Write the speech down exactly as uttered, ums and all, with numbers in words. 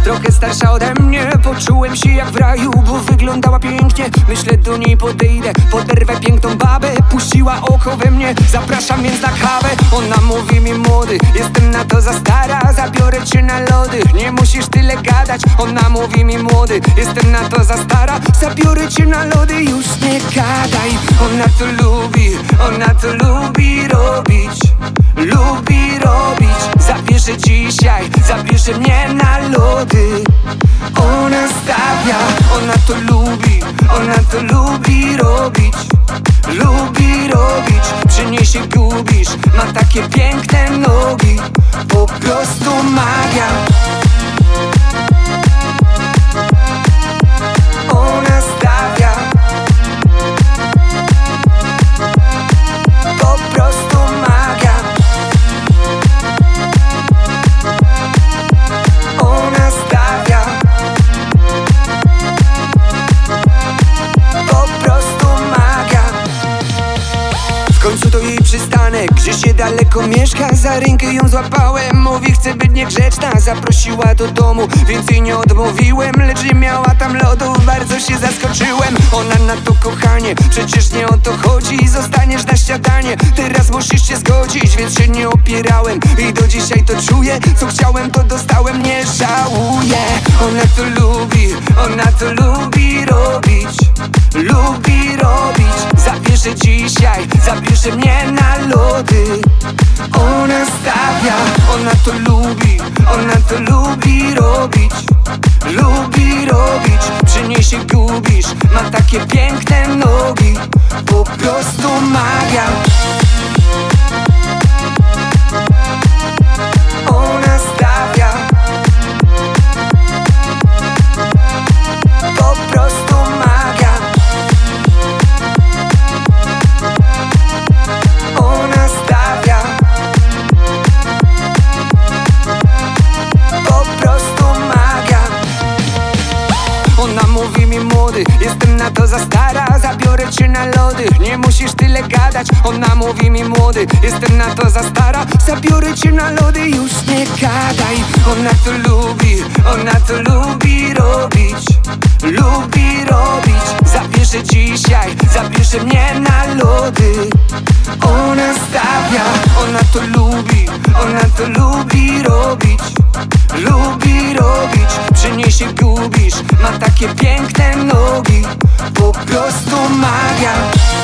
trochę starsza ode mnie. Poczułem się jak w raju, bo wyglądała pięknie. Myślę, do niej podejdę, poderwę piękną babę. Puściła oko we mnie, zapraszam więc na kawę. Ona mówi mi: młody, jestem na to za stara, zabiorę cię na lody, nie musisz tyle gadać. Ona mówi mi: młody, jestem na to za stara, zabiorę cię na lody, już nie gadaj. Ona to lubi, ona to lubi robić, lubi robić. Zabierze dzisiaj, zabierze mnie na lody. Ona stawia, ona to lubi, ona to lubi robić, lubi robić. Przy niej się gubisz, ma takie piękne nogi, po prostu magia. Ona stawia, po prostu magia. Ona stawia, po prostu magia. W końcu to jej przystanek, gdzie się daleko mieszka. Za rękę ją złapałem, mówi: chce być niegrzeczna. Zaprosiła do domu, więc jej nie odmówiłem, lecz nie miała tam lodów, bardzo się zaskoczyłem. Ona na to: kochanie, przecież nie o to chodzi, zostaniesz na śniadanie, teraz musisz się zgodzić. Więc się nie opierałem i do dzisiaj to czuję, co chciałem to dostałem, nie żałuję. Ona to lubi, ona to lubi robić, lubi robić. Zabierze dzisiaj, zabierze mnie na lody. Ona stawia, ona to lubi, ona to lubi robić, lubi robić. Przy niej się gubisz, ma takie piękne nogi, po prostu magia. Ona stawia, po prostu magia. Ona stawia, po prostu magia. Ona mówi mi: młody, jestem na to za stara, zabiorę cię na lody, nie musisz tyle gadać. Ona mówi mi: młody, jestem na to za stara, zabiorę cię na lody, już nie gadaj. Ona to lubi, ona to lubi robić, lubi robić. Zabierze dzisiaj, zabierze mnie na lody. Ona stawia, ona to lubi, ona to lubi robić, lubi robić. Przy niej się gubisz, ma takie piękne nogi, po prostu magia.